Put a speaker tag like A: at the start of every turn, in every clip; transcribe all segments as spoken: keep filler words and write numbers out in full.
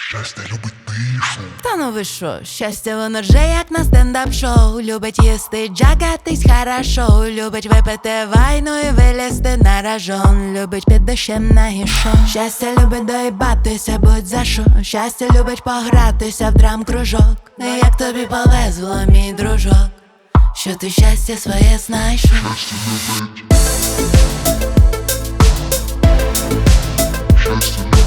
A: Щастя любить тишу.
B: Та ну ви що, щастя воно же як на стендап-шоу. Любить їсти, джагатись хорошо. Любить випити вайну і вилізти на ражон. Любить під дощем на гішон. Щастя любить доїбатися, будь за що. Щастя любить погратися в драм-кружок. Як тобі повезло, мій дружок, що ти щастя своє знайшов.
A: Щастя любить. Щастя любить.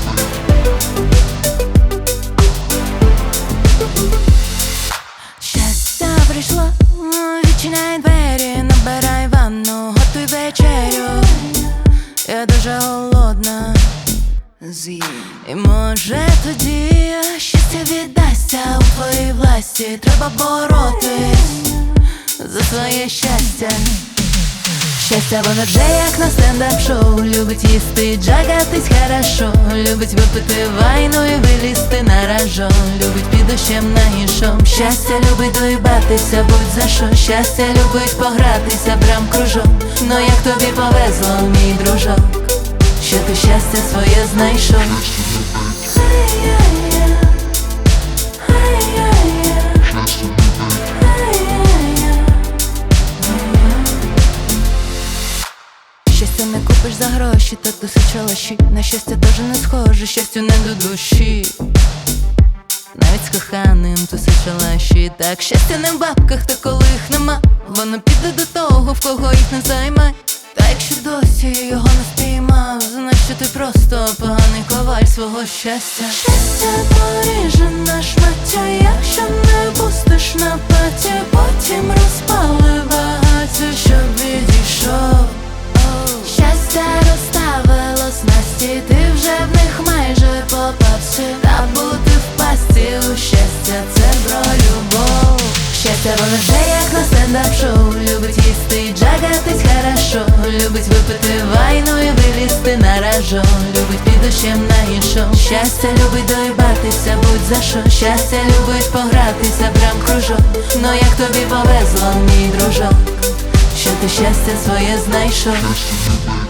B: Щастя прийшло, відчиняй двері, набирай ванну, готуй вечерю. Я дуже голодна, з'їм. І може тоді щастя віддасться у твоїй власті. Треба боротись за своє щастя. Щастя воно вже як на стендап-шоу. Любить їсти, джагатись хорошо. Любить випити вайну і вилізти на ражон. Любить під дощем на гішом. Щастя любить доїбатися, будь за що. Щастя любить погратися, брам кружок. Ну як тобі повезло, мій дружок, що ти щастя своє знайшов.
A: Щастя любить.
B: Щастя не купиш за гроші, та тисяча лаші. На щастя теж не схоже, щастю не до душі. Навіть з коханим тисяча лаші. Так, щастя не в бабках, та коли їх нема, воно піде до того, в кого їх не займай. Та якщо досі його не спіймав, значить ти просто поганий коваль свого щастя. Щастя поріже на шмаття, якщо не пустиш на паті. Потім розпали багаття, щоб відійшов. Щастя розставило снасті, ти вже в них майже попався. Та бути в пасті у щастя — це про любов. Щастя воно вже як на стендап-шоу. Любить їсти, джагатись хорошо. Любить випити вайну і вилізти на ражон. Любить під дощем на гішом. Щастя любить доїбатися, будь за що. Щастя любить погратися, брам кружок. Ну як тобі повезло, мій дружок, що ти щастя своє знайшов.
A: Щастя любить.